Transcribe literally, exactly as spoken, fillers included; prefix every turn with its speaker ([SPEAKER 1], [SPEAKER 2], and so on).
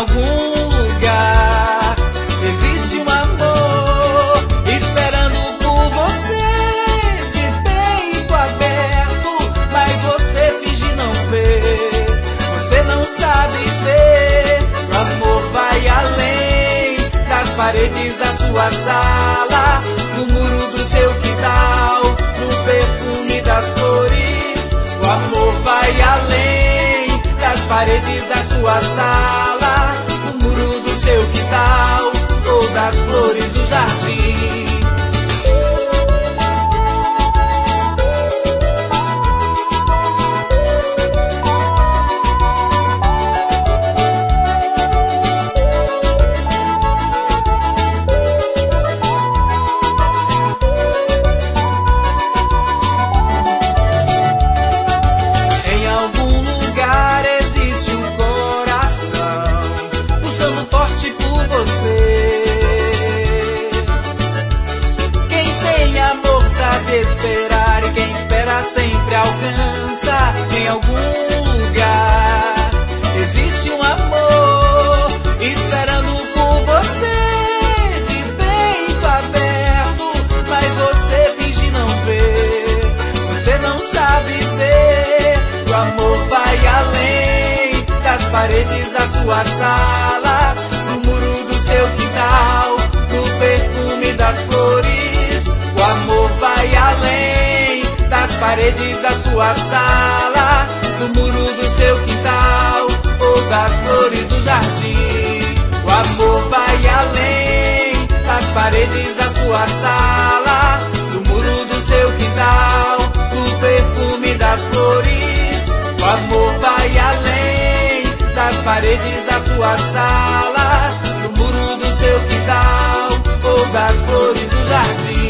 [SPEAKER 1] algum lugar existe um amor esperando por você, de peito aberto, mas você finge não ver. Você não sabe ver, o amor vai além das paredes da sua sala, no muro do seu quintal, no perfume das flores. O amor vai além das paredes da sua sala, no muro do seu quintal ou das flores do jardim. Esperar, e quem espera sempre alcança. Em algum lugar existe um amor esperando por você, de peito aberto, mas você finge não ver. Você não sabe ver, o amor vai além das paredes da sua sala, no muro do seu quintal, no perfume das flores. O amor vai além das paredes da sua sala, do muro do seu quintal ou das flores do jardim. O amor vai além das paredes da sua sala, do muro do seu quintal, do perfume das flores. O amor vai além das paredes da sua sala, do muro do seu quintal ou das flores do jardim.